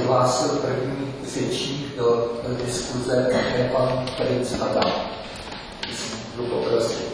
přihlásil první řečník do diskuze, také pan Princ Adam. Budu poprosit.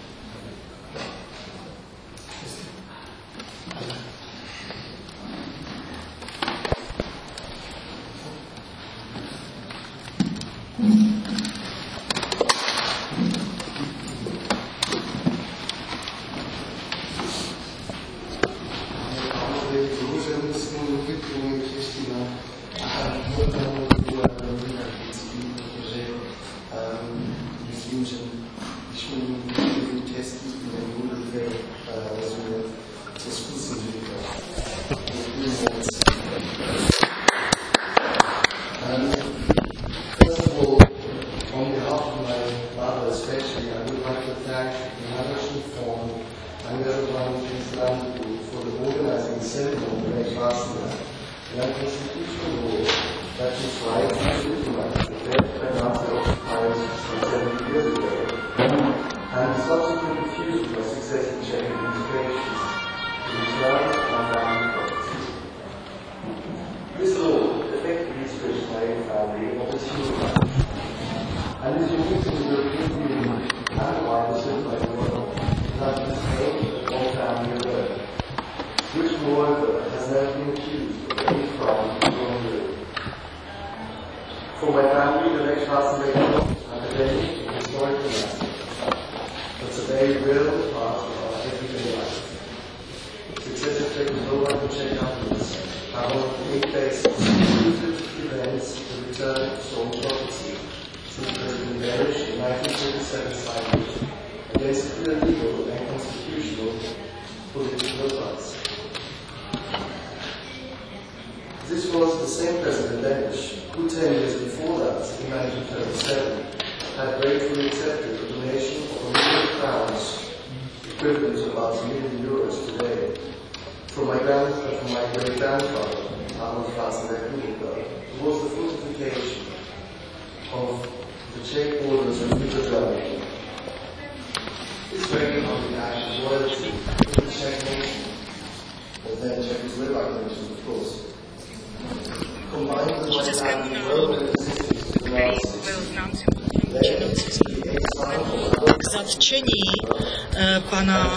Pana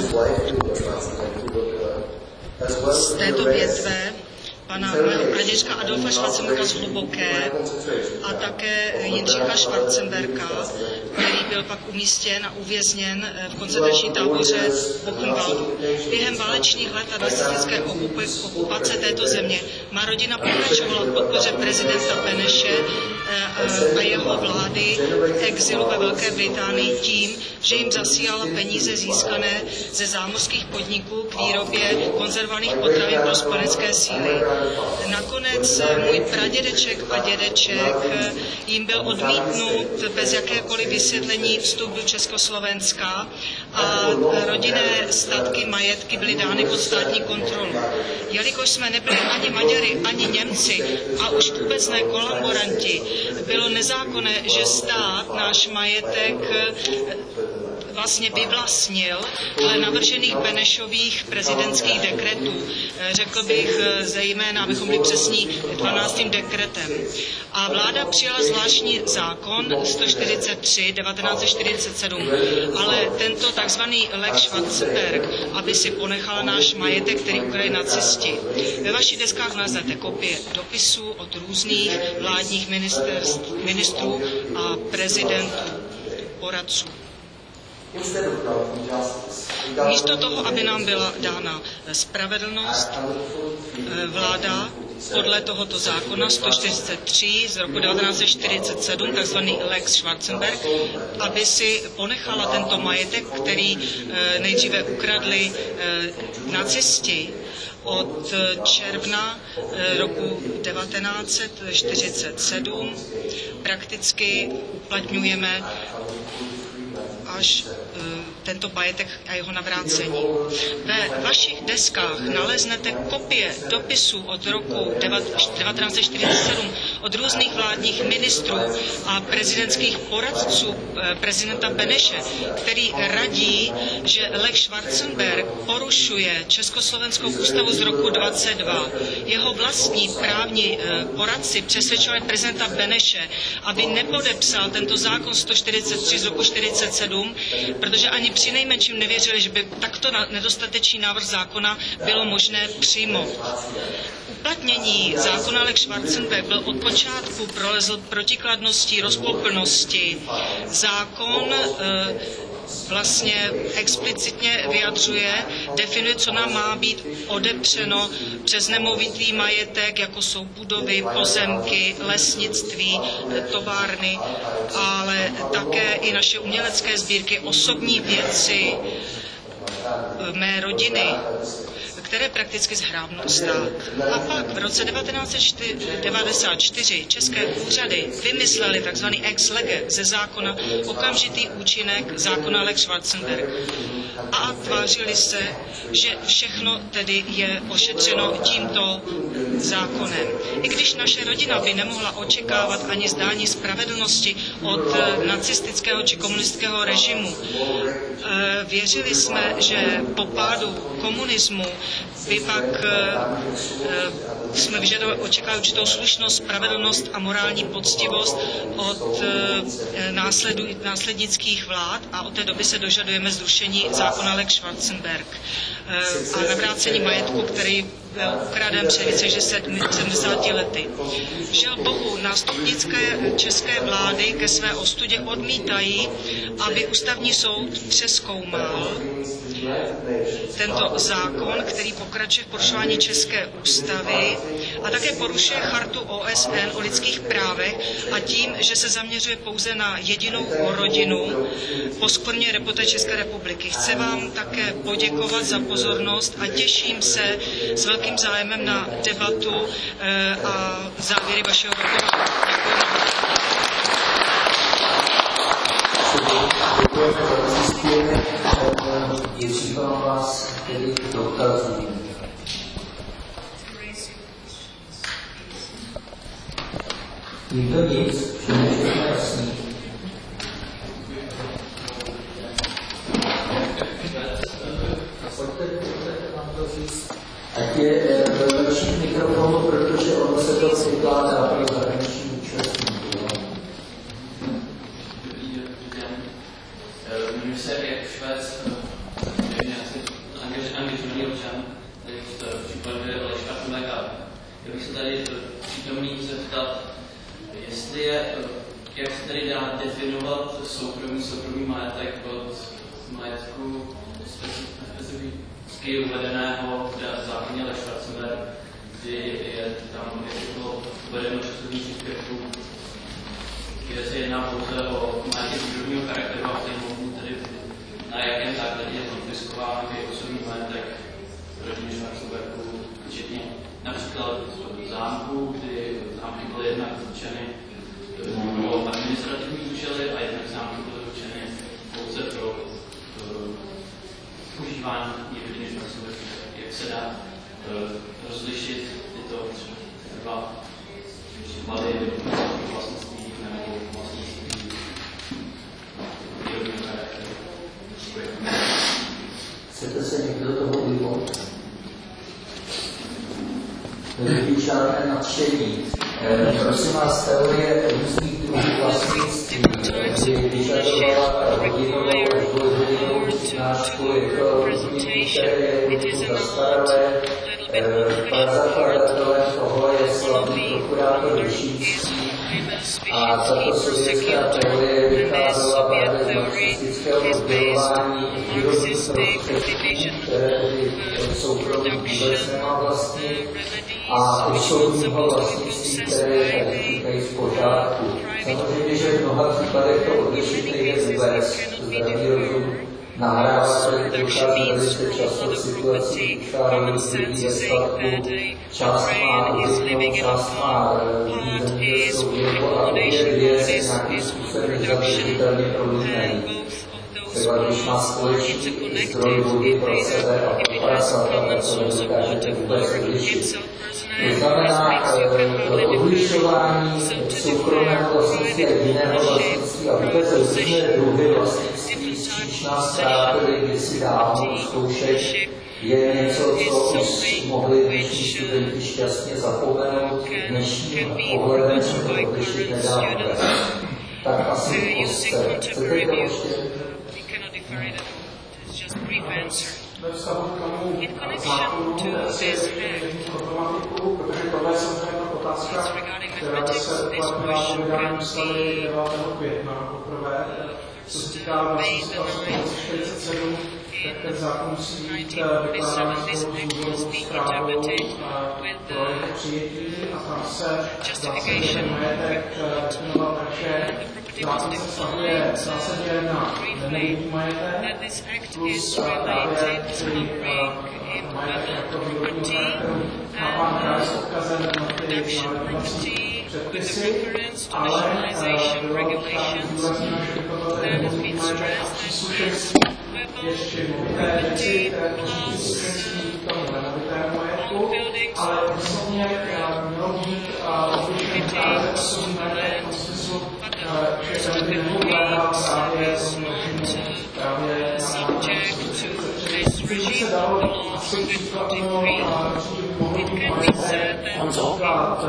z této větve, pana pradědka Adolfa Schwarzenberga z Hluboké a také Jindřicha Schwarzenberga, který byl pak umístěn a uvězněn v koncentrační táboře Buchenwaldu. Během válečných let a nacistické okupace této země má rodina pokračovala v podpoře prezidenta Beneše a jeho vlády v exilu ve Velké Británii tím, že jim zasílala peníze získané ze zámořských podniků k výrobě konzervovaných potravin pro spojenecké síly. Nakonec můj pradědeček a dědeček jim byl odmítnut bez jakékoliv vysvětlení vstup do Československa a rodinné statky, majetky byly dány pod státní kontrolu. Jelikož jsme nebyli ani Maďari, ani Němci a už vůbec ne kolaboranti, bylo nezákonné, že stát náš majetek vlastně vyvlastnil dle navržených Benešových prezidentských dekretů. Řekl bych zejména, abychom byli přesní, 12. dekretem. A vláda přijala zvláštní zákon 143 1947, ale tento takzvaný Lex Schwarzenberg, aby si ponechala náš majetek, který ukradli nacisti. Ve vašich deskách naleznete kopie dopisů od různých vládních ministrů a prezidentů, poradců. Místo toho, aby nám byla dána spravedlnost, vláda podle tohoto zákona 143 z roku 1947, takzvaný Lex Schwarzenberg, aby si ponechala tento majetek, který nejdříve ukradli nacisti od června roku 1947, prakticky uplatňujeme až tento majetek a jeho navrácení. Ve vašich deskách naleznete kopie dopisů od roku 1947 od různých vládních ministrů a prezidentských poradců prezidenta Beneše, který radí, že Lex Schwarzenberg porušuje Československou ústavu z roku 22. Jeho vlastní právní poradci přesvědčovali prezidenta Beneše, aby nepodepsal tento zákon 143 z roku 47, protože ani přinejmenším nevěřili, že by takto nedostatečný návrh zákona bylo možné přijmout. Uplatnění zákona Lex Schwarzenberg byl od počátku prolezl protikladností, rozporuplností. Zákon vlastně explicitně vyjadřuje, definuje, co nám má být odepřeno přes nemovitý majetek, jako jsou budovy, pozemky, lesnictví, továrny, ale také i naše umělecké sbírky, osobní věci mé rodiny, které prakticky zhrábnul stát. A pak v roce 1994 české úřady vymyslely tzv. ex lege ze zákona okamžitý účinek zákona Lex Schwarzenberg. A tvářili se, že všechno tedy je ošetřeno tímto zákonem. I když naše rodina by nemohla očekávat ani zdání spravedlnosti od nacistického či komunistického režimu, věřili jsme, že po pádu komunismu by pak jsme očekávali určitou slušnost, spravedlnost a morální poctivost od následnických vlád a od té doby se dožadujeme zrušení zákona Lex Schwarzenberg a navrácení majetku, který byl ukraden před více než 70 lety. Žel Bohu, nástupnické české vlády ke své ostudě odmítají, aby ústavní soud přezkoumal tento zákon, který pokračuje v porušování české ústavy a také porušuje chartu OSN o lidských právech a tím, že se zaměřuje pouze na jedinou rodinu, poskvrňuje reputaci České republiky. Chci vám také poděkovat za pozornost a těším se s velkým zájmem na debatu a závěry vašeho dokumentu. Vyzývám vás tedy k dotazům. Nikdo nic, všem je všechno jasný. Pojďte nám to říct. Ať je další mikrofon, protože ono se to překládá pro zahraniční účastníky. Jmenuji se jak Švec, angažovaný občan, tady v případě Lex Schwarzenberga. Já bych se tady přítomný zeptat, jestli je, jak se tady dá definovat soukromý majetek od majetku specificky uvedeného v zákoně Lex Schwarzenberg, kdy je tam bylo uvedeno časovní příspěvku, kde se jedná pouze o majetek drobného charakteru a stejnou tedy na jakém základě je konfiskován osobní majetek rodiny Schwarzenbergů, včetně například zámku, kdy zámky byly jednak určeny pro administrativní účely a jednak zámky byly určeny pouze pro užívání rodiny Schwarzenbergů. Jak se dá rozlišit tyto dva případy vlastnictví nebo vlastnictví výrobního charakteru? Chcete se někdo toho ujmout? Nevidí žádné nadšení. Prosím vás, teorie různých druhů vlastnictví, kdy vyžadovala hodinovou až dvouhodinovou přednášku, je to různý, které je zastaralé. Zakladatelem toho je slavný prokurátor Vyšínský a tato sovětská teorie vycházela právě z marxistického rozdělování výrobních prostředků, které soukromí vůbec nemá vlastní, a osobního vlastnictví, které je tak říkají v pořádku. Samozřejmě, že v mnoha případech to odlišit nejde vůbec. Zdravý rozum nahrává se, dochází velice často situací, která lidí ve statku, část má odlišnou, část má zemědělskou výrobu a obě dvě se nějakým způsobem nezavěřitelně prolínají. třeba když má společný zdroj vody pro sebe a pro sebe, to nedokážete vůbec odlišit. To znamená odlišování soukromého vlastnictví a jiného vlastnictví a vůbec různé druhy vlastnictví, příčná zpráva, kdy si dávno zkoušet, je něco, co už mohli dnešní studenti šťastně zapomenout, dnešním pohledem se to odlišit nedá vůbec. Tak asi chcete to ještě? Ve vztahu k tomu zákonu problematiku, protože tohle je samozřejmě otázka, která se uplatnila po vydání ústavy 9. května poprvé. Co se týká vlastnictví 47, tak ten zákon musí být vykládán z důvodu zprávou pro jeho přijetí a tam se zásadně majetek definoval tak, že zákon se vztahuje zásadně na nemovitý majetek plus právě celý majetek jako výrobní charakteru chápán právě s odkazem na ty vlastní předpisy, ale bylo tam zdůrazněno, že by to bylo nemovitý majetek a příslušenství ještě movité věci, které tvoří příslušenství k tomu nemovitému majetku, ale výslovně mělo být odlišen právě osobní majetek v smyslu, že ten by nemohla právě právě když se dalo asi příkladno, že by mohlo být majetek, například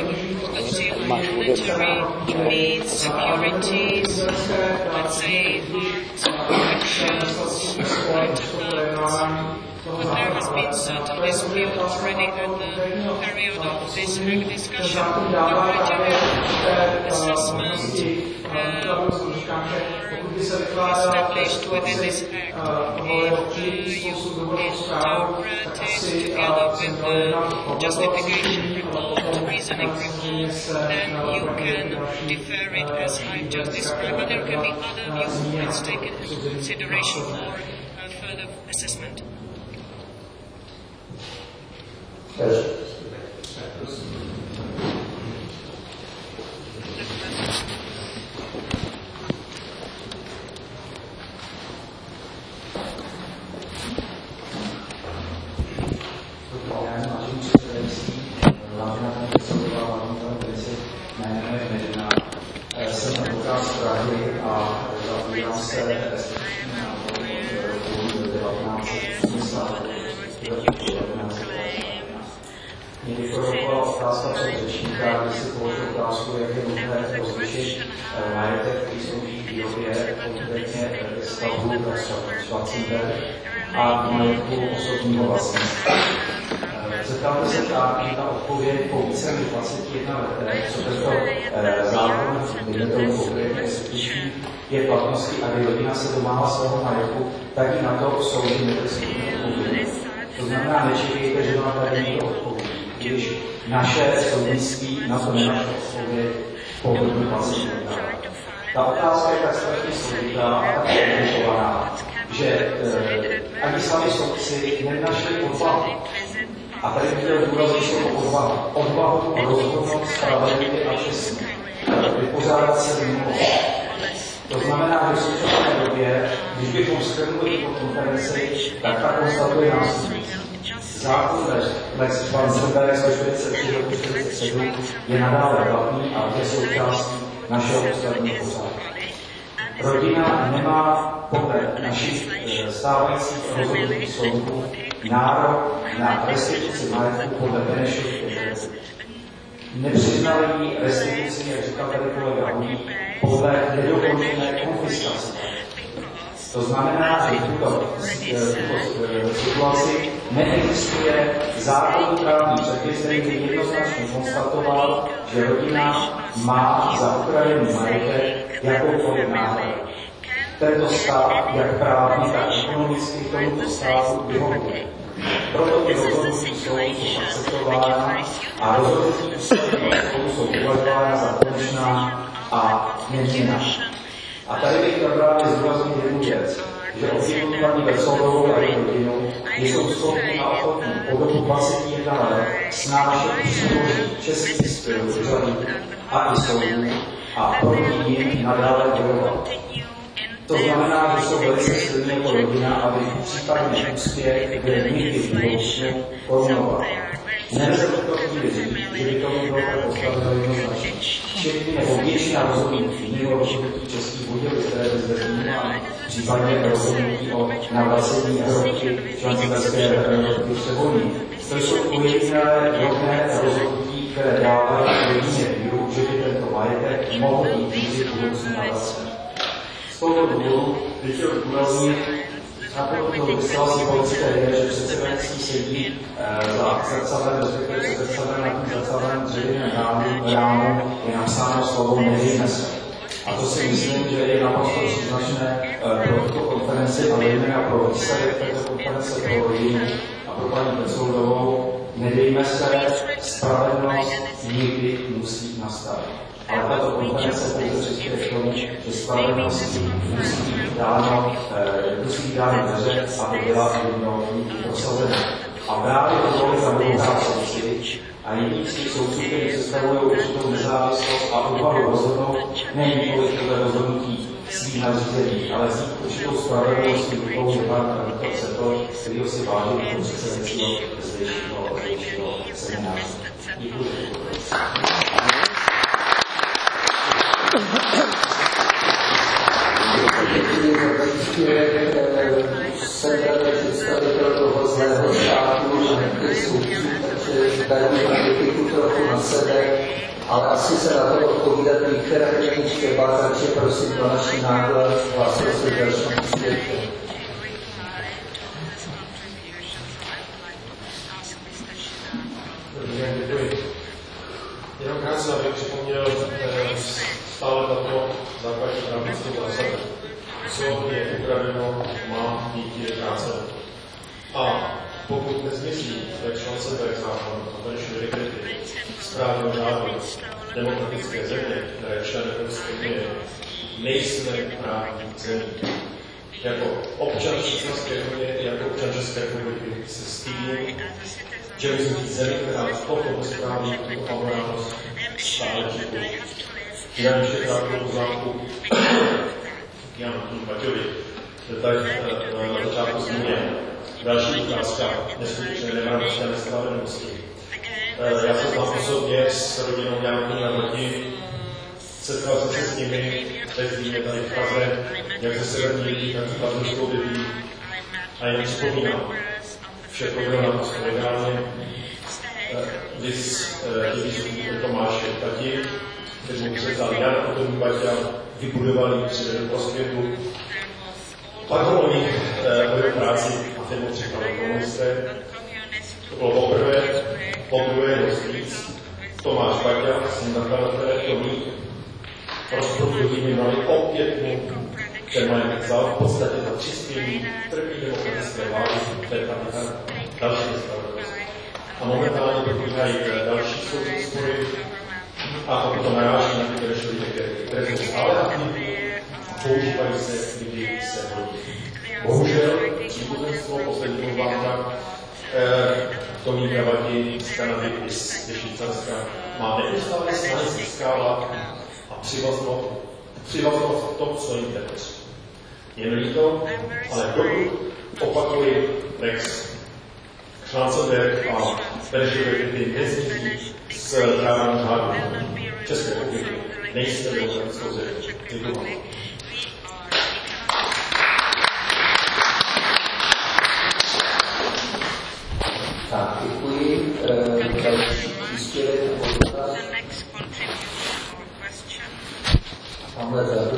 But there has been certain dispute already at the period of this discussion. The assessment established within this act, if you interpret it together with the justification report, reasoning report, then you can defer it as I just described, but there can be other viewpoints taken into consideration for further assessment. Jsem advokát z Prahy a zabývám se Mě vyprovokovala otázka předřečníka, když si položil otázku, jak je možné rozlišit majetek, který slouží k výrobě, konkrétně stavbu Schwarzenberg a majetku osobního vlastnictví. Zeptáte se tak, že ta odpověď po více než 21 letech, co tento zákon limitů konkrétně skutečný je v platnosti a kdy rodina se domáhá svého majetku, tak i na to soudy netrestní odpověď. To znamená, nečekejte, že vám tady někdo odpověď, když naše soudnictví na to nenašlo odpověď po dobu 20 let. Ta otázka je tak strašně složitá a tak komplikovaná, že ani sami soudci nenašli odvahu. A tady bych chtěl důrazit slovo odvahu rozhodnout spravedlivě a čestně, vypořádat se s minulostí. To znamená, že v současné době, když bychom shrnuli tuto konferenci, tak ta konstatuje následující. Zákon Lex Schwarzenberg 143/47 je nadále platný a je součástí našeho ústavního pořádku. Rodina nemá podle našich stávajících rozhodnutí soudů nárok na restituci majetku podle Benešových kriterií. Nepřiznali jí restituci, jak říkal tady kolega Hulík, podle nedokončené konfiskace. To znamená, že v tuto situaci neexistuje zákonný právní předpis, který by jednoznačně konstatoval, že rodina má za ukradený majetek jakoukoliv náhradu. Tento stát, jak právní, tak ekonomicky, tomuto státu vyhovuje. Proto ty rozhodnutí jsou akceptována a rozhodnutí ústavního soudu jsou považována za konečná a neměnná. A tady bych chtěl právě zdůraznit jednu věc, že obživovaní Vesolovou a její rodinu jsou schopni a ochotní po dobu 21 let snášet přiložit český styl úřadů a i soudů a proti nim nadále bojovat. To znamená, že jsou velice silní jako rodina, aby případně úspěch byl nikdy v budoucnu korunovat. Nelze to říct, že by to bylo tak oslaveno jednoznačně. Všechny nebo většina rozhodnutí, mimo rozhodnutí Českých Budějovic, které by zde zmínila, případně rozhodnutí o navracení Evropy Švýcarské republiky Převolí. To jsou ujedinělé rovné rozhodnutí, které dávají jedině víru, že by tento majetek mohl být nikdy v budoucnu navracen. Z tohoto důvodu bych chtěl zdůraznit, na to vystal si politické je, že předsedající sedí za zrcadlem, respektive před zrcadlem, na tím zrcadlem dřevěném rámu je napsáno slovo nedejme se. A to si myslím, že je naprosto příznačné pro tuto konferenci a zejména pro výsledek této konference pro rodinu a pro paní Petzoldovou. Nedejme se, spravedlnost nikdy musí nastat. Ale tato konference pouze přispěje k tomu, že spravedlnosti musí být dáno dveře, aby byla jednou prosazena. A právě to voli za mnohá soudci a jiných svých soudců, kteří představují určitou nezávislost a úvahu rozhodnout, není podle rozhodnutí svých nadřízení, ale vzít určitou spravedlnost rukou pan doktor Setl, kterýho si váží jako předsedajícího zdejšího semináře. Děkuji. Jsem tady představitel toho zlého štátu a některých soudců, takže tady kritiku trochu na sebe, ale asi se na to odpovídat některé není třeba, takže prosím pro naši náklad hlásil se v dalším světě. Děkuji. Jenom krátce abych připomněl stále tato základní právnickou zásadu. Co je ukradeno, má být vráceno. A pokud nezmizí ve Švýcarské zákon a konečně vykrity správnou řádu demokratické země, které je člen Evropské unie, nejsme právní zemí. Jako občan Švýcarské unie, jako občan České republiky se stydím, že musím být zemí, která v tomto bezpráví a morálnost stále žije. Já ještě krátkou poznámku Janu Baťovi, tak na začátku zmínil. Další otázka, neskutečně nemravné spravedlnosti. Já se znám osobně s rodinou Janky na Vrti. Setkal jsem se s nimi, teď víme tady v Praze, jak ze severní lidí, tak v Padlíčkou bydlí. A jen připomínám, vše proběhlo naprosto legálně. Vys Tomáše Tati, kteří mu se vzal Jan Antonín Baťa, vybudovali přivedu prospěchu. Pak ho oni byli v práci a firmu připravili komunisté. To bylo poprvé, podruhé víc. Tomáš Baťa, syn nakladatele, Tomík, rozprudili měli opět mu, ten majetek vzal v podstatě za přispění první demokratické vlády, to je tam další nespravedlnost. A momentálně probíhají další soudní spory a to naráží na ty, které šly které jsou stále aktivní a používají se, kdy se hodí. Bohužel, příbuzenstvo poslední vláda Tomí Gravati z Kanady i z Švýcarska má neustále snahy získávat a přivazovat to, co jim nepatří. Je mi líto, ale dokud opakuji Rex Schwarzenberg a Beržově nezmizí z právního řádu České republiky, nejste demokratickou zemí. Děkuji. Tak, děkuji. Další příspěvek nebo dotaz. Tamhle vzadu.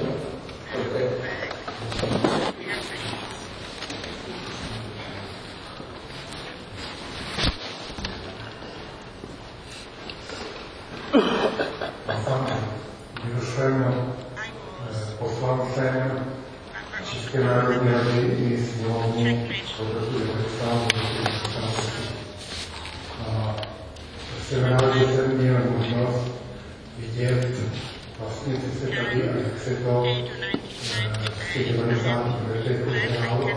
Byl jsem poslancem České národní rady i sněmovny od roku 1990. A v semináři jsem měl možnost vidět vlastně, co se tady a jak se to v těch 90. letech odehrálo.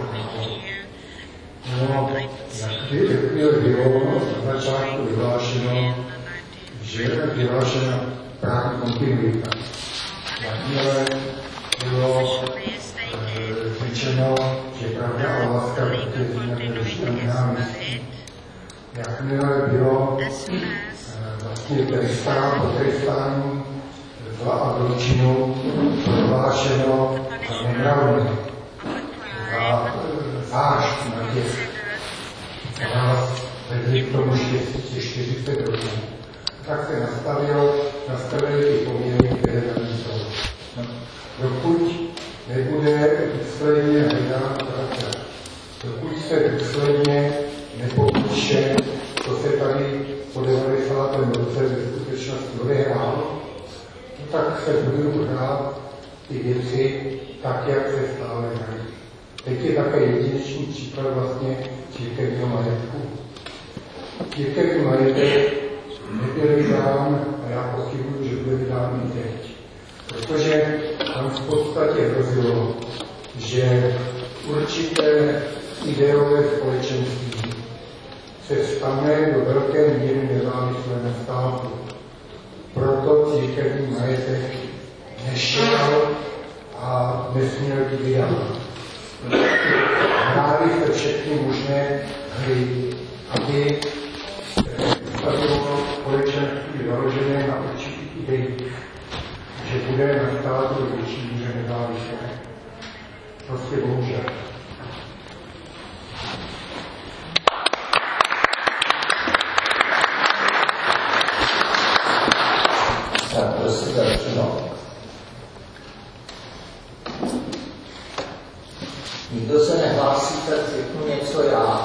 No, jak bylo na začátku vyhlášeno, že je vyhlášena právní kontinuita. Jakmile bylo řečeno, že pravda a láska vítězí nad lží a nenávistí. Jakmile bylo vlastně potrestání zla a zločinu prohlášeno za nemravné a zášť na těch nás vedli k tomu štěstí 40 roků, tak se nastavily ty poměry, které tam jsou. Dokud nebude důsledně hledán pravda, dokud se důsledně nepopíše, co se tady po 90. roce ve skutečnosti odehrálo, tak se budou hrát ty věci tak, jak se stále hrají. Teď je také jedinečný příklad vlastně církevního majetku. Církevní majetek nebyl vydán, a já pochybuji, že bude vydán i teď. Protože tam v podstatě hrozilo, že určité ideové společenství se stane do velké míry nezávislé na státu. Proto církevní majetek nešel a nesměl být vydán. Hrály se všechny možné hry, aby to bylo společenství založené na určitých ideích, že bude na státu větší míře nezávislé. Prostě bohužel. Tak prosím začnu. Nikdo se nehlásí, tak řeknu něco já.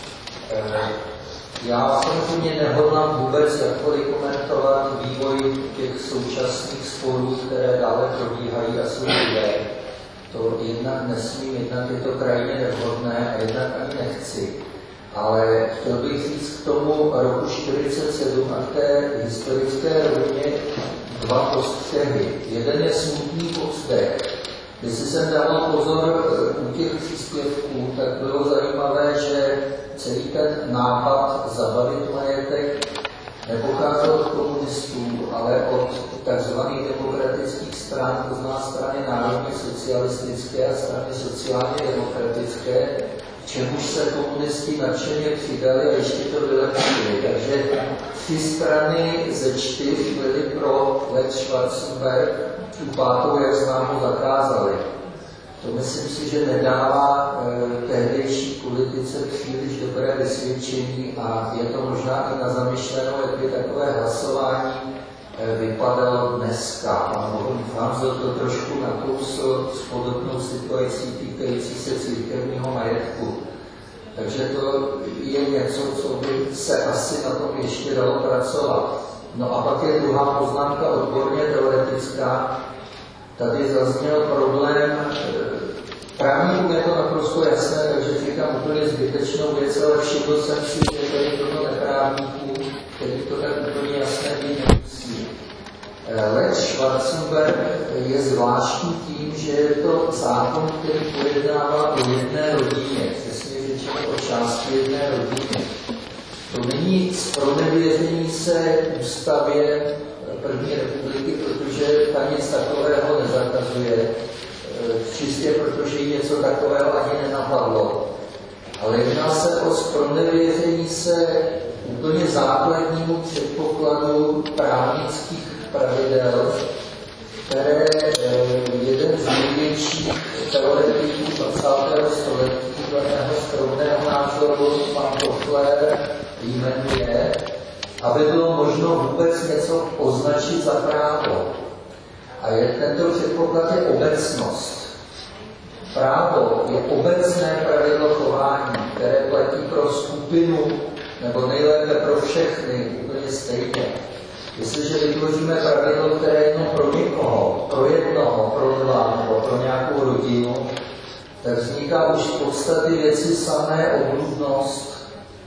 Já samozřejmě nehodlám vůbec jakkoliv komentovat vývoj těch současných sporů, které dále probíhají a jsou lidé. To jednak nesmím, jednak je to krajně nevhodné a jednak ani nechci. Ale chtěl bych říct k tomu roku 1947 a k té historické rovině dva postřehy. Jeden je smutný povzdech. Když jsem dával pozor u těch příspěvků, tak bylo zajímavé, že celý ten nápad zabavit majetek nepocházel od komunistů, ale od tzv. Demokratických stran, to znamená strany národně socialistické a strany sociálně demokratické, čemuž se komunisti nadšeně přidali a ještě to vylepšili. Takže 3 strany ze 4 byly pro Lex Schwarzenberg, tu 5., jak známo, zakázali. To myslím si, že nedává tehdejší politice příliš dobré vysvědčení a je to možná i na zamýšlenou, jak by takové hlasování vypadalo dneska. A Hanzel to trošku nakousl s podobnou situací týkající se církevního majetku. Takže to je něco, co by se asi na tom ještě dalo pracovat. No a pak je druhá poznámka odborně teoretická. Tady zazněl problém, právníkům je to naprosto jasné, takže říkám úplně zbytečnou věc, ale všiml jsem si, že tady toto neprávníků, který to tak úplně jasné být nemusí. Lex Schwarzenberg je zvláštní tím, že je to zákon, který pojednává o jedné rodině, přesně řečeno o části jedné rodiny. To není zpronevěření se ústavě první republiky, protože ta nic takového nezakazuje, čistě protože jí něco takového ani nenapadlo. Ale jedná se o zpronevěření se úplně základnímu předpokladu právnických pravidel, které jeden z největších teoretiků 20. století dle mého skromného názoru pan Toffler jmenuje, aby bylo možno vůbec něco označit za právo. A tento předpoklad je obecnost. Právo je obecné pravidlo chování, které platí pro skupinu, nebo nejlépe pro všechny, úplně stejně. Jestliže vytvoříme pravidlo, které je jenom pro někoho, pro jednoho, pro dva, nebo pro nějakou rodinu, tak vzniká už v podstatě věci samé obludnost.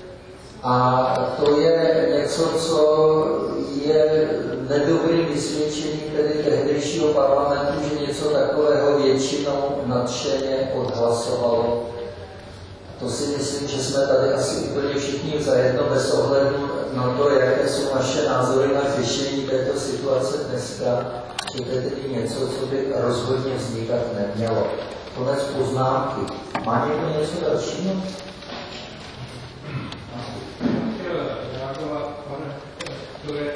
A to je něco, co je nedobrým vysvědčením tedy tehdejšího parlamentu, že něco takového většinou nadšeně odhlasovalo. To si myslím, že jsme tady asi úplně všichni zajedno bez ohledu na to, jaké jsou naše názory na řešení této situace dneska, že to je tedy něco, co by rozhodně vznikat nemělo. Konec poznámky. Má někdo něco dalšího? Reagovat, pane doktore,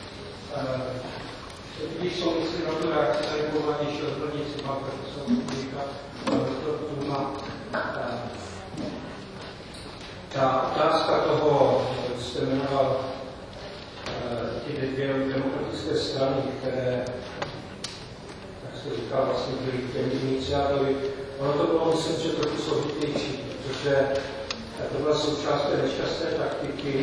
když jsou mysli na tu reakci zajímavanější odborníci, má profesor Kulíka, doktor Tuma. Ta otázka toho, jste jmenoval ty dvě demokratické strany, které, jak se říká, vlastně byly těmi iniciátory, ono to bylo, myslím, že trochu složitější, protože to byla součást té nešťastné taktiky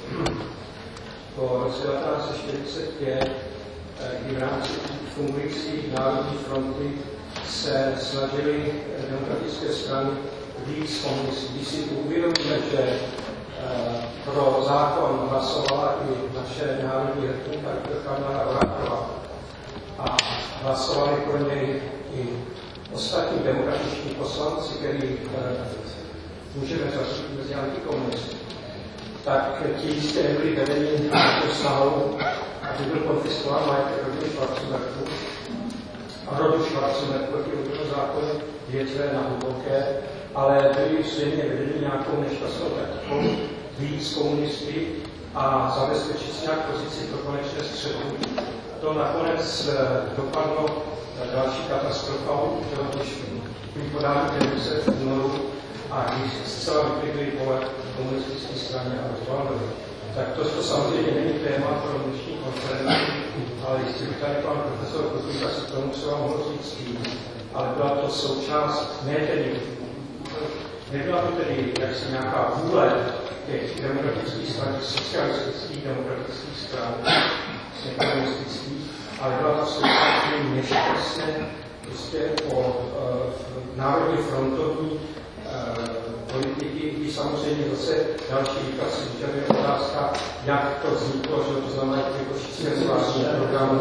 po roce 1945, kdy v rámci fungující národní fronty se snažily demokratické strany víc komunistů. Když si uvědomíme, že pro zákon hlasovala i naše národní hrdinka Kamala Horáková a hlasovali pro něj i ostatní demokratiční poslanci, který můžeme zařadit mezi antikomunisty, tak ti jistě nebyli vedeni do snahou, aby byl konfiskován majetek rodiny Schwarzenbergu a rodu Schwarzenberg proti rodinu zákonu větve na hluboké, ale byli zřejmě vedeni nějakou nešťastnou taktikou víc komunisty a zabezpečit si nějak pozici pro konečné středu. To nakonec dopadlo další katastrofou, když podání demisi v únoru a když zcela vyklidli vole komunistické straně a rozvalili. Tak to samozřejmě není téma pro dnešní konferenci, ale jistě by tady pan profesor Kutlíka se k tomu třeba mohl říct tím, ale byla to součást, nebyla to tedy jaksi nějaká vůle těch demokratických stran, socialistických demokratických stran, komunistických, ale byla to součást nešťastné prostě po národní frontovní politiky, kdy samozřejmě zase další výklad si vyžaduje otázka, jak to vzniklo, že to znamená vypočítat zvláštní program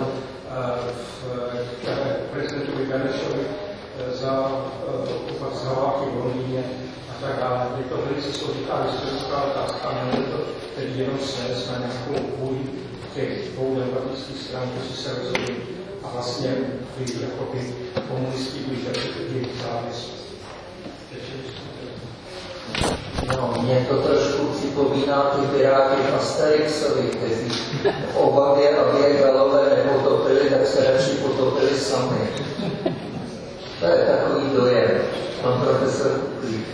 v prezidentovi Benešovi za okupaci Haváky v Londýně a tak dále. Je to velice složitá historická otázka, není to tedy jenom snes na nějakou vůli těch dvou demokratických stran, kteří se rozhodli a vlastně byli jakoby komunisti, byli závislosti. No, mě to trošku připomíná ty piráty v Asterixovi, kteří v obavě, aby je Galové nepotopili, tak se radši potopili sami. To je takový dojem. Pan profesor Kuklík.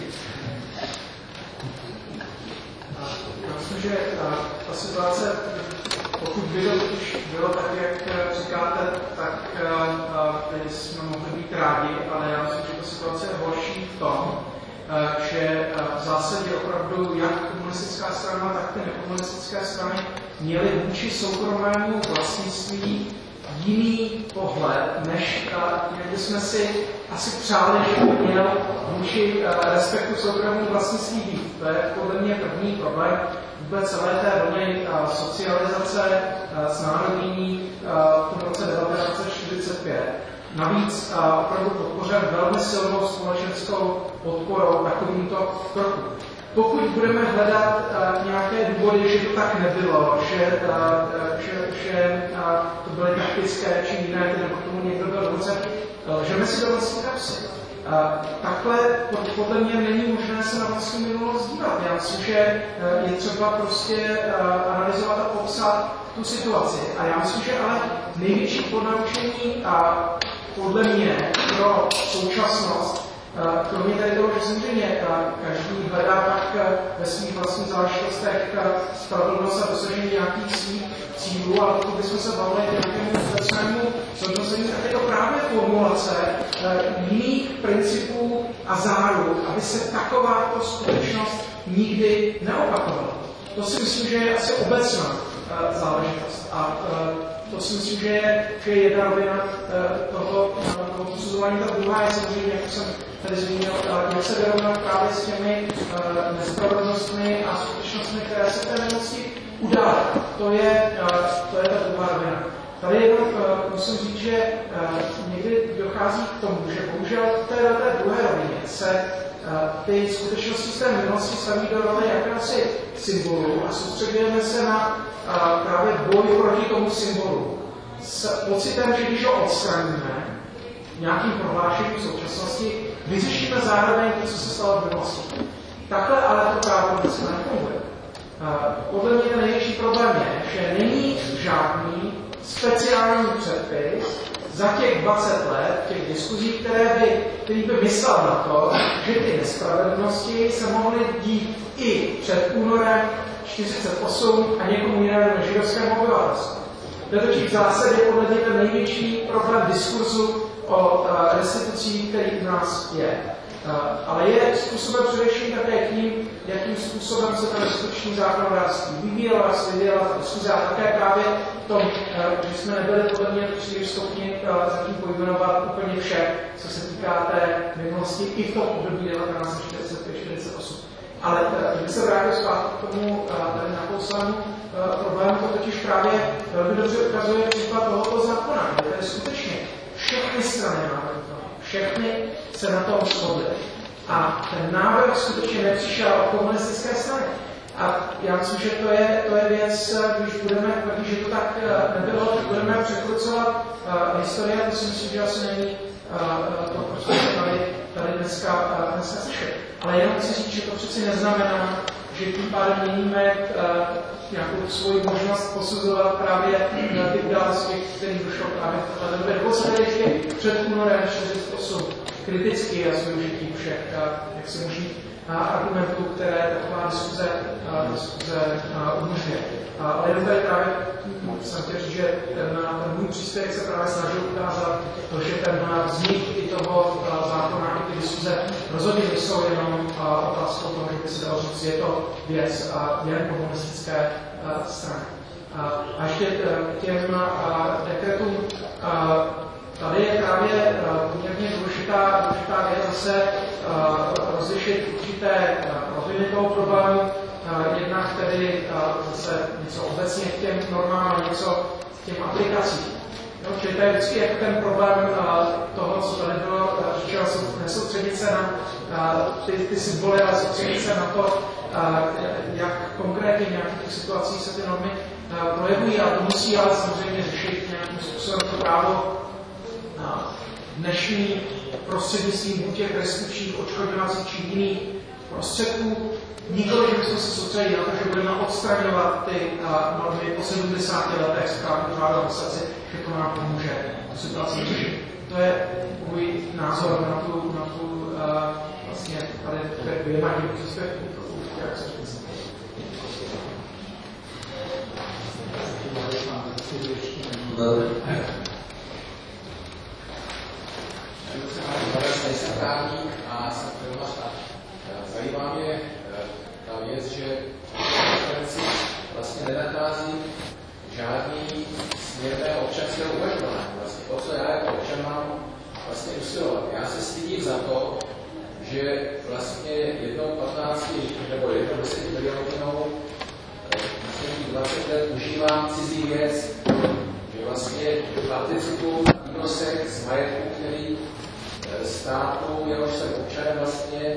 Já myslím, že ta situace, pokud by to už bylo tak, jak říkáte, tak teď jsme mohli být rádi, ale já myslím, že ta situace je horší v tom, že v zásadě opravdu jak komunistická strana, tak ty nekomunistické strany měly vůči soukromému vlastnictví jiný pohled, než jak bychom si asi přáli, že by měl vůči respektu soukromému vlastnictví být. To je podle mě první problém vůbec celé té vlny socializace, znárodnění v roce 1945. Navíc opravdu podpořen velmi silnou společenskou podporou takovýmto krokům. Pokud budeme hledat nějaké důvody, že to tak nebylo, že to byly taktické či jiné, nebo k tomu někdo byl nucen, lžeme si do vlastní kapsy. Takhle podle mě není možné se na vlastní minulost dívat. Já myslím, že je třeba prostě analyzovat a popsat tu situaci. A já myslím, že ale největší ponaučení podle mě pro současnost, kromě tady toho, že samozřejmě každý hledá tak ve svých vlastních záležitostech spravedlnost a dosažení nějakých svých cílů, ale pokud bychom se bavili nějakému obecnému zhodnocení, tak je to právě formulace jiných principů a záruk, aby se takováto skutečnost nikdy neopakovala. To si myslím, že je asi obecná záležitost. A to si myslím, že je jedna rovina toho posuzování. Ta druhá je samozřejmě, jak jsem tady zmínil, jak se vyrovnat právě s těmi nespravedlnostmi a skutečnostmi, které se v té nemoci udály. To je ta druhá rovina. Tady jenom musím říct, že někdy dochází k tomu, že bohužel v té druhé rovině se ty skutečnosti z té minulosti staví do role jakéhosi symbolu a soustředujeme se na právě boj proti tomu symbolu. S pocitem, že když ho odstraníme, nějakým prohlášením v současnosti vyřešíme zároveň to, co se stalo v minulosti. Takhle ale to právo dneska nefunguje. Podle mě ten největší problém je, že není žádný speciální předpis za těch 20 let, těch diskuzí, který by myslel na to, že ty nespravedlnosti se mohly dít i před únorem 1948 a někomu jinému než židovskému obyvatelstvu. To je totiž v zásadě podle mě ten největší problém diskurzu o restitucí, který u nás je. Ale je způsobem především také tím, jakým způsobem se ten restituční zákonodárství vyvíjela ta diskuze a také právě v tom, že jsme nebyli podle mě příliš schopni zatím pojmenovat úplně vše, co se týká té minulosti i v tom období 1945-48. Ale když se vrátil zpátky k tomu tady nakouslému problému, to totiž právě velmi dobře ukazuje příklad tohoto zákona, kde tady skutečně všechny strany všechny se na tom shodly. A ten návrh skutečně nepřišel od komunistické strany. A já myslím, že to je věc, když to tak nebylo, tak budeme překrucovat historii, a to si myslím, že asi není to, proč jsme tady dneska slyšeli. Ale jenom chci říct, že to přeci neznamená, že tím pádem měníme nějakou svoji možnost posuzovat právě ty události, které došlo právě v té době. Nebo se tady ještě před únorem 1948 kriticky a s využitím všech jaksi možných argumentů, které taková diskuze umožňuje. Ale jenom tady právě jsem chtěl říct, že ten můj příspěvek se právě snažil ukázat to, že ten vznik i toho zákona, i ty diskuze rozhodně nejsou jenom otázkou toho, že by se dalo říct, je to věc jen komunistické strany. A ještě k těm dekretům. Tady je právě poměrně důležitá věc zase rozlišit určité roviny toho problému. Jednak tedy zase něco obecně k těm normám a něco k těm aplikacím. No, čili to je vždycky jako ten problém toho, co tady bylo řečeno, nesoustředit se na ty symboly, ale soustředit se na to, jak konkrétně v nějakých situacích se ty normy projevují, a to musí ale samozřejmě řešit nějakým způsobem to právo dnešní prostřednictvím buď těch restitučních, odškodňovacích či jiných prostředků. Nikoli, že bychom se soustředili na to, že budeme odstraňovat ty normy po 70 letech správně řádové srdci, že to nám pomůže tu situaci řešit. To je můj názor na tu vlastně tady vyjemání příspěvku, jak se říct. Nejsem právník a jsem filmař a zajímá mě ta věc, že v konferenci vlastně nenacházím žádný směrné občanské uvažování. Vlastně to, co já jako občan mám vlastně usilovat. Já se stydím za to, že vlastně jednou 15 nebo jednou 10 milionou 20 let užívám cizí věc, že vlastně participuji na výnosech z majetku, který státu, jehož jsem občanem vlastně,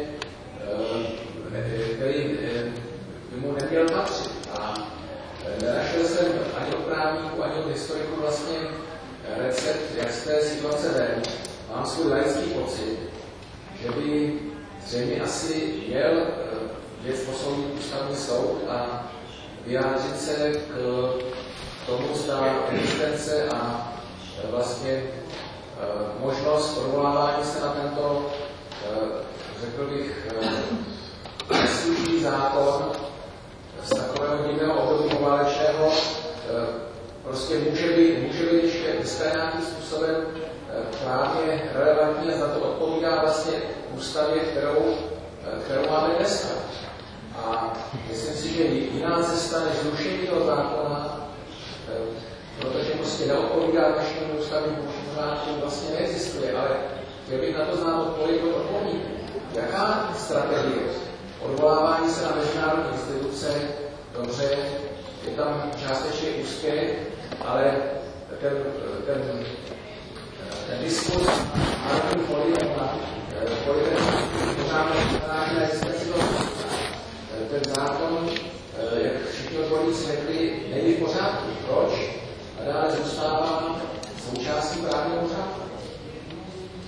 který by mu neměl patřit. A nenašel jsem ani od právníků, ani od historiků vlastně recept, jak z té situace ven. Mám svůj laický pocit, že by zřejmě asi měl věc posoudit ústavní soud a vyjádřit se k tomu, zda existence a vlastně možnost odvolávání se na tento, řekl bych, neslužný zákon z takového divného období poválečného prostě může být ještě nějakým způsobem právě relevantní a za to odpovídá vlastně ústavě, kterou máme dneska. A myslím si, že jiná cesta než zrušení toho zákona, protože prostě neodpovídá dnešnímu ústavnímu pořádku, vlastně neexistuje, ale chtěl bych na to znát odpověď od odborníků. Jaká strategie? Odvolávání se na mezinárodní instituce, dobře, je tam částečně úspěch, ale ten diskurs národní politik pořád na existenci toho. Ten zákon, jak všichni odborníci řekli, není v pořádku. Proč? A dále zůstává součástí právního řádu.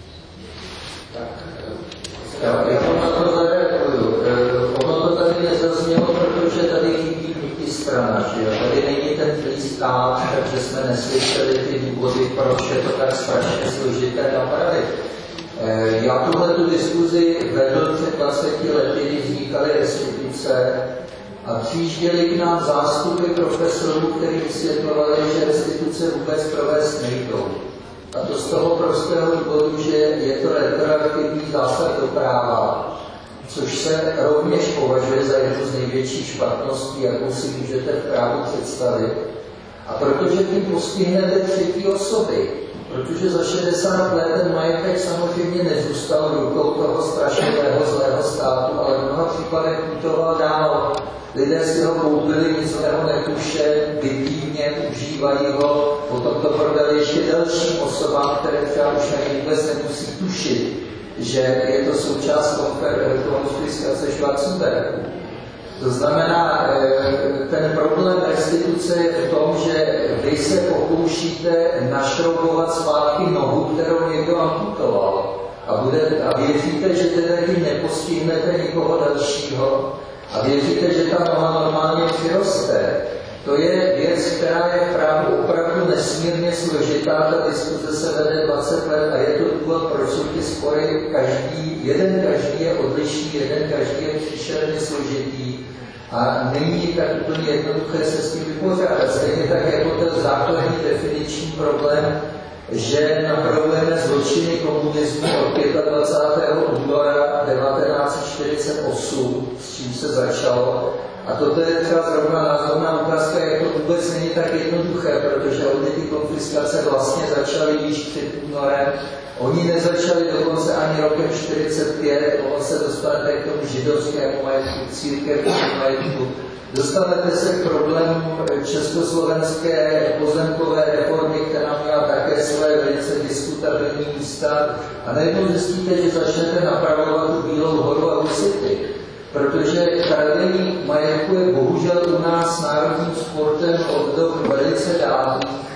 protistrana, že jo? Tady není ten flístát, takže jsme neslyšeli ty důvody, proč je to tak strašně složité napravit. Já tuhletu diskuzi vedl před 20 lety, kdy vznikaly restituce a přijížděli k nám zástupy profesorů, kteří vysvětlovali, že restituce vůbec provést nejdou. A to z toho prostého důvodu, že je to retroaktivní zásah do práva, což se rovněž považuje za jednu z největších špatností, jakou si můžete v právu představit. A protože tím postihnete třetí osoby, protože za 60 let ten majetek samozřejmě nezůstal v rukou toho strašného zlého státu, ale v mnoha případech putoval dál. Lidé si ho koupili, nic zlého netuše, bytývně, užívají ho, potom to prodali ještě dalším osobám, které třeba už vůbec nemusí tušit, že je to součást konfiskace Schwarzenbergu. To znamená, ten problém restituce je v tom, že vy se pokoušíte našroubovat zpátky nohu, kterou někdo amputoval. A věříte, že teda tím nepostihnete nikoho dalšího. A věříte, že ta noha normálně přiroste. To je věc, která je v právu opravdu nesmírně složitá. Ta diskuze se vede 20 let a je to důvod, proč jsou ty spory jeden každý je odlišný, jeden každý je příšerně složitý. A není tak úplně jednoduché se s tím vypořádat. Stejně tak jako ten základní definiční problém, že napravujeme zločiny komunismu od 25. února 1948, s čím se začalo. A toto je třeba zrovna názorná ukázka, jak to vůbec není tak jednoduché, protože oni ty konfiskace vlastně začaly již před únorem. Oni nezačali dokonce ani rokem 1945, ono se dostanete k tomu židovskému majetku, církevnímu majetku. Dostanete se k problému československé pozemkové reformy, která měla také své velice diskutabilní místa. A najednou zjistíte, že začnete napravovat tu Bílou horu a Husity. Protože kradení majetku je bohužel u nás národním sportem od dob velice dávných.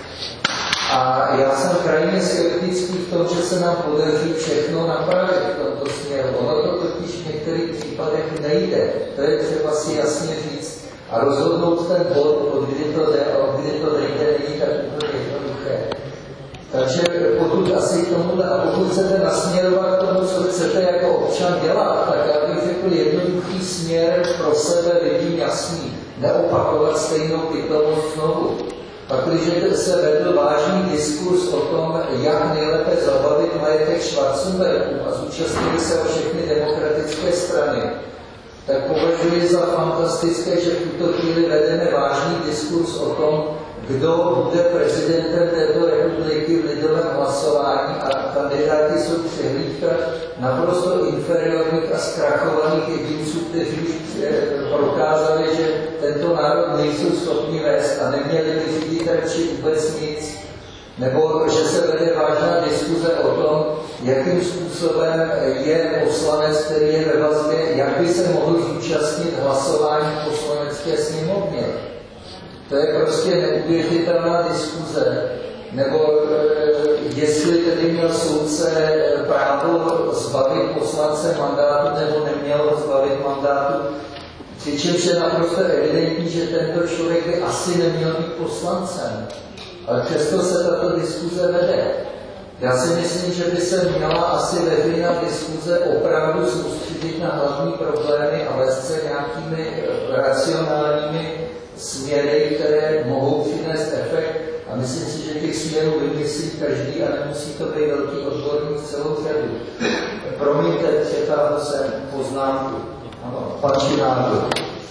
A já jsem krajně skeptický v tom, že se nám podaří všechno napravit v tomto směru. Ono to totiž v některých případech nejde. To je třeba si jasně říct. A rozhodnout ten bod, od kdy to jde a od kdy to nejde, není tak úplně jednoduché. Takže pokud asi k tomuhle, a pokud chcete nasměrovat k tomu, co chcete jako občan dělat, tak já bych řekl jednoduchý směr pro sebe vidím jasný. Neopakovat stejnou pitomost znovu. Pak, když se vedl vážný diskurs o tom, jak nejlépe zabavit majetek Schwarzenbergu a zúčastnili se o všechny demokratické strany, tak považuji za fantastické, že v tuto chvíli vedeme vážný diskurs o tom, kdo bude prezidentem této republiky v lidovém hlasování a kandidáti jsou přehlídka naprosto inferiorních a zkrachovaných jedinců, kteří už prokázali, že tento národ nejsou schopni vést a neměli by řídit radši vůbec nic. Nebo že se vede vážná diskuze o tom, jakým způsobem je poslanec, který je ve vazbě, jak by se mohl zúčastnit hlasování v poslanecké sněmovně. To je prostě neuvěřitelná diskuze. Nebo jestli tedy měl soudce právo zbavit poslance mandátu, nebo neměl ho zbavit mandátu. Přičemž je naprosto evidentní, že tento člověk by asi neměl být poslancem. Ale přesto se tato diskuze vede. Já si myslím, že by se měla asi veřejná diskuze opravdu soustředit na hlavní problémy a vést se nějakými racionálními směry, které mohou přinést efekt. A myslím si, že těch směrů vymyslí každý a nemusí to být velký odborník celou řadu. Promiňte, přetáhl jsem poznámku. Ano, pan názor.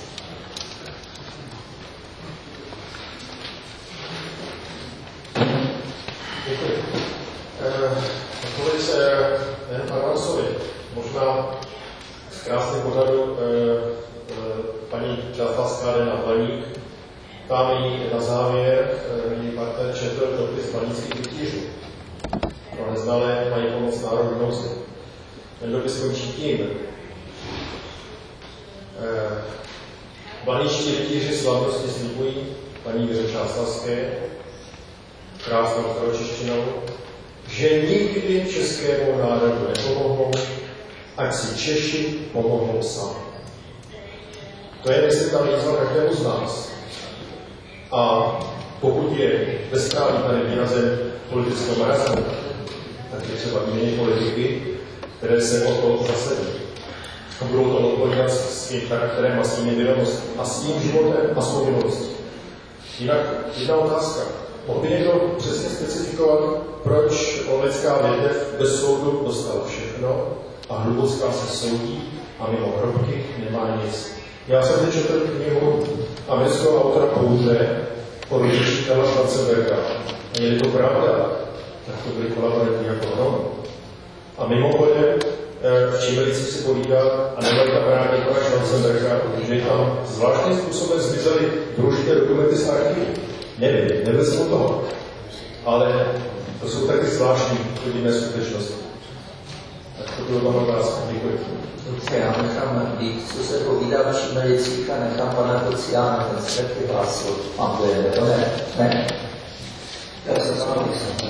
Odpověď se panu Hansovi. Možná z krásného pořadu paní Částlavská jde na Baník. Tam jí na závěr její partner četl dopis baníckých rytířů. Pro neznalé mají pomoc národní nouzi. Ten dopis končí tím. Baníčtí rytíři slavnostně slibují paní Věře Částlavské krásnou staročeštinou, že nikdy českému národu nepomohou, ať si Češi pomohou sami. To je, myslím, ta výzva každému z nás. A pokud je bezprávý tady výrazem politického marazmu, tak je třeba jiné politiky, které se o to zasadí. A budou to odpovídat s tím charakterem a s tím vědomostí a s tím životem a svou vědomostí. Jinak jedna otázka. Mohl by někdo přesně specifikovat, proč lidská větev bez soudu dostala všechno a hlubocká se soudí a mimo hrobky nemá nic. Já jsem teď četl knihu amerického autora Pouze od učitele Schwarzenberga. A je to pravda, tak to byly kolaboranti jako hrom. A mimochodem, v Čímelici si povídá a nevadí ta právníka Schwarzenberga, že tam zvláštním způsobem zmizely důležité dokumenty z archivu. Nevím, nevezmu toho, ale to jsou taky zvláštní podivné skutečnosti. Tak to bylo vám otázka. Děkuji. Dobře, já nechám být, co se povídá v Šimelicích a nechám pana Kociána, ten se taky hlásil. Mám to je, to ne? Ne? Já se s vámi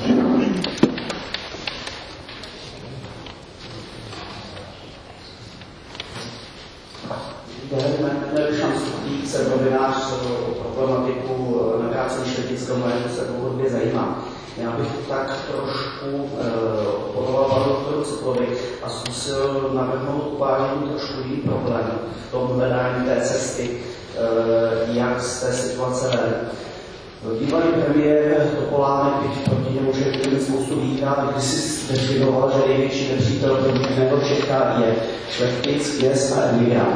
Měli šanci být, jsem novinář o problematiku navrácení šlechtického majetku se dlouhodobě zajímá. Já bych tak trošku podával panu doktoru Cyklovi a zkusil navrhnout uvážení trošku jiný problém v tom hledání té cesty, jak z té situace ven. Bývalý premiér Topolánek, byť proti němu že měl spoustu výhrad, když si definoval, že největší nepřítel průběžného Čecha je šlechtic, kněz a emigrant.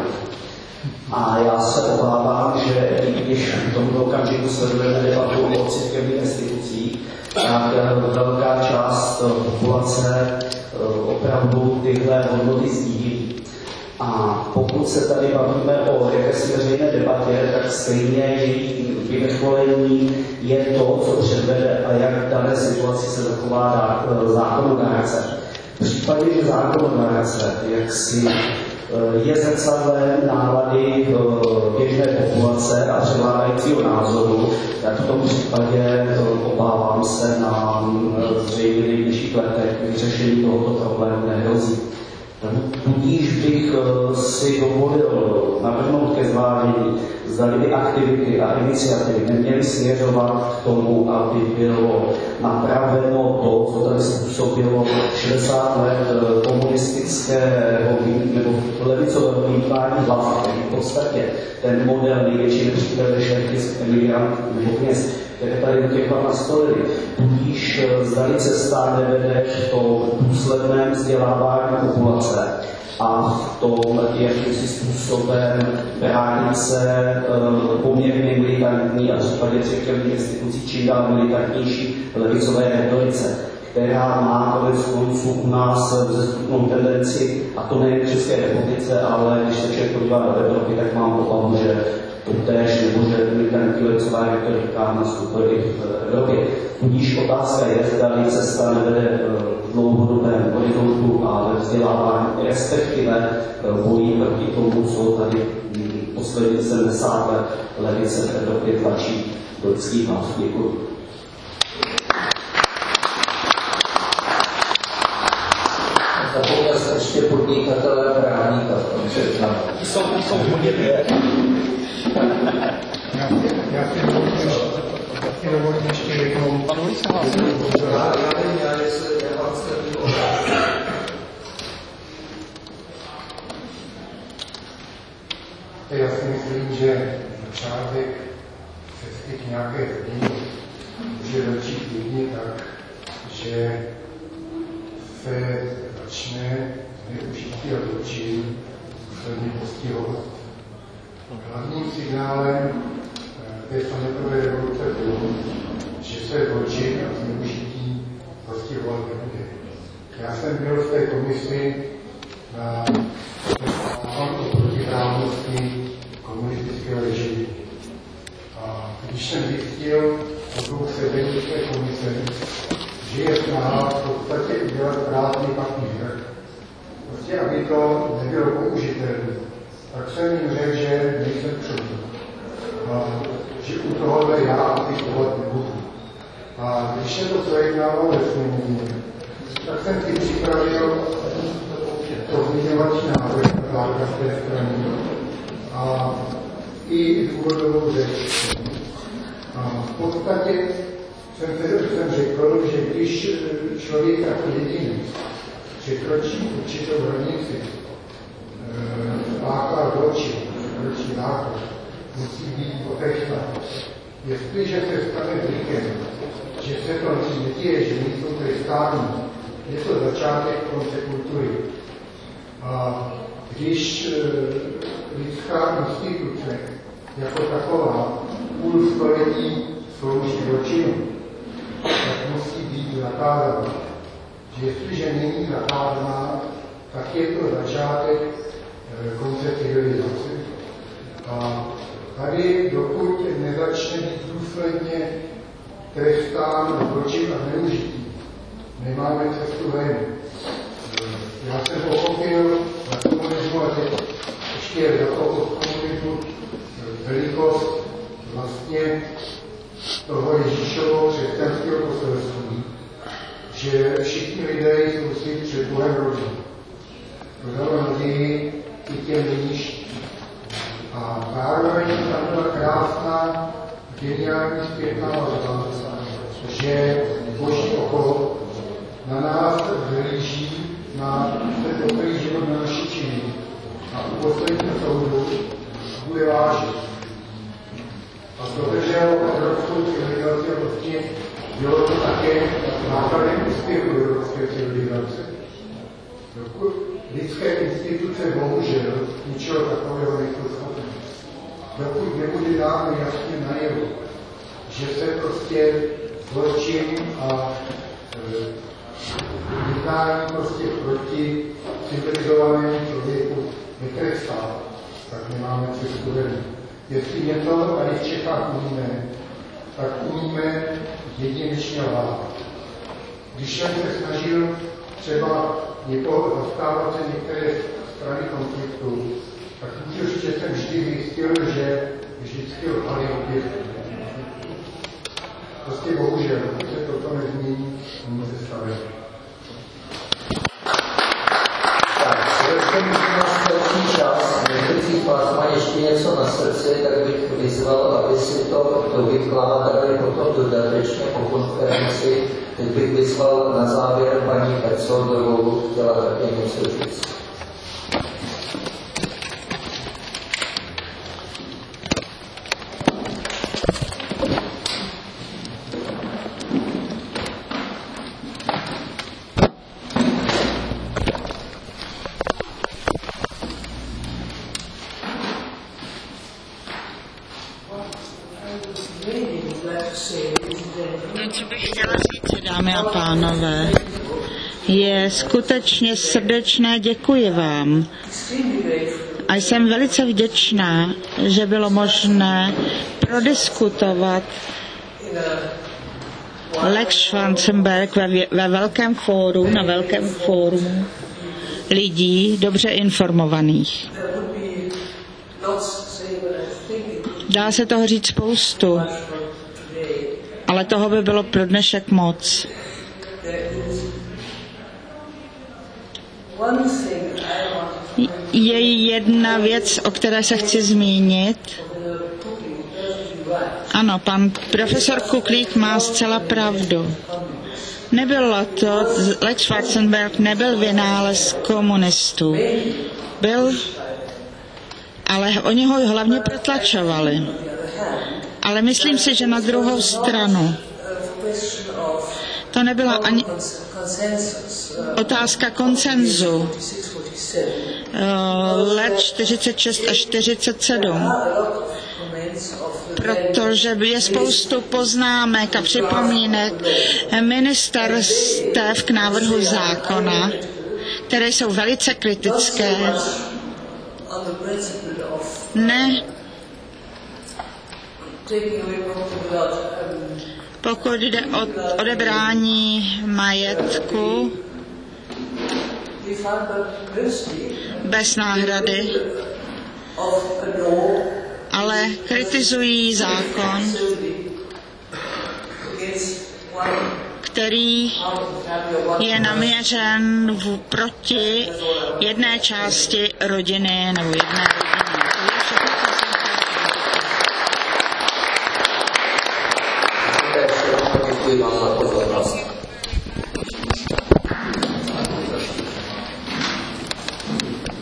A já se obávám, že i když v tomto okamžiku sledujeme debatu o církevních institucích, tak velká část populace opravdu tyhle hodnoty sdílí. A pokud se tady bavíme o jakési veřejné debatě, tak stejně její vyvrcholení je to, co předvede a jak v dané situaci se zachová zákonodárce. V případě, že zákonodárce jaksi je zrcadlem nálady běžné populace a převládajícího názoru, tak v tom případě obávám se na zřejmě nejbližších letech vyřešení tohoto problému nehrozí. Tudíž bych si dovolil navrhnout ke zvážení, zda by aktivity a iniciativy neměly směřovat k tomu, aby bylo napraveno to, co tady způsobilo 60 let komunistického nebo levicového vnímání hlav, který v podstatě ten model největší nepřítel šlechtic, emigrant nebo kněz, které tady do těch nastolili. Tudíž zdali cesta nevede v tom důsledném vzdělávání populace a v tom, jakým si způsobem bránit se poměrně militantní a v případě církevních institucí čím dál militantnější levicové retorice, která má konec konců u nás vzestupnou tendenci, a to nejen v České republice, ale když se člověk podívá do Evropy, tak mám obavu, že totéž nebo že militantní levicová retorika nastupuje i v Evropě. Tudíž otázka je, zda cesta nevede v dlouhodobém horizontu a ve vzdělávání, respektive bojí proti tomu, co tady poslední 70 let levice v Evropě tlačí do lidských hlav. Děkuji. Zapomněl jsem ještě podnikatele a právníka v tom seznamu. Jsou hodně dvě. Já si dovolím ještě jednou. Pan Ulí se hlásí. Já nevím, jestli je vám skrpný otázka. Já si myslím, že začátek cesty k nějaké změně může začít jedině tak, že se začne zneužití a zločin důsledně postihovat. Hlavním signálem té sametové revoluce bylo, že se zločin a zneužití postihovat nebude. Já jsem byl v té komisi na o protiprávnosti komunistického režimu. A když jsem zjistil o dvou sedení té komise, že je snaha v podstatě udělat prázdný papír, prostě aby to nebylo použitelné, tak jsem jim řekl, že nejsem přodný. Že u tohohle já aplikovat nebudu. A když se to projednávalo ve sněmovně, tak jsem si připravil pozměňovací návrh zákaz té strany a i důvodovou řeč. A v podstatě jsem řekl, že když člověk jako jedinec překročí určitou hranici základ zločin, musí být potrestán. Jestliže se stane zvykem, že se to neděje, že nejsou trestáni, je to začátek konce kultury. A když lidská instituce jako taková půl století slouží zločinu, tak musí být zakázána. Že jestliže není zakázaná, tak je to začátek konce civilizace. A tady, dokud nezačne být důsledně trestán zločin a zneužití, nemáme cestu ven. Já jsem pochopil na komunismu a teď ještě jako od komunismu velikost vlastně toho Ježíšovo křesťanského poselství, že všichni lidé jsou si před Bohem rodí. To dalo naději i těm nejnižším. A zároveň tam byla krásná, geniální zpětná vazba, že Boží oko na nás zhlíží na ten dobrý život na naši činy. A u posledního soudu bude vážit. A dodržel evropskou civilizaci a prostě bylo to také základem úspěchu evropské civilizace. Dokud lidské instituce bohužel ničeho takového nejsou schopné. Dokud nebude dáno jasně najevo, že se prostě zločin a jednání prostě proti civilizovanému člověku netrestá, tak nemáme cestu ven. Jestli něco tady v Čechách umíme, tak umíme jedinečně lhát. Když jsem se snažil třeba někoho zastávat se některé strany konfliktu, tak můžu říct, že jsem vždy zjistil, že vždycky lhali opět. Prostě bohužel, když se toto nezmění, může se stavět. Tak, jsem na další čas. Někteří vás má ještě něco na srdci, tak bych vyzval, aby si to vykládali potom dodatečně po konferenci. Teď bych vyzval na závěr paní Petzoldovou, chtěla také něco říct. Co bych chtěla říct, dámy a pánové, je skutečně srdečné děkuji vám. A jsem velice vděčná, že bylo možné prodiskutovat Lex Schwarzenberg ve velkém fóru, na velkém fóru lidí dobře informovaných. Dá se toho říct spoustu, ale toho by bylo pro dnešek moc. Je jedna věc, o které se chci zmínit. Ano, pan profesor Kuklík má zcela pravdu. Nebylo to, Lex Schwarzenberg nebyl vynález komunistů. Byl, ale oni ho hlavně protlačovali. Ale myslím si, že na druhou stranu to nebyla ani otázka konsenzu let 46 až 47, protože je spoustu poznámek a připomínek ministerstev k návrhu zákona, které jsou velice kritické. Ne. Pokud jde o odebrání majetku bez náhrady, ale kritizují zákon, který je naměřen proti jedné části rodiny nebo jedné rodině.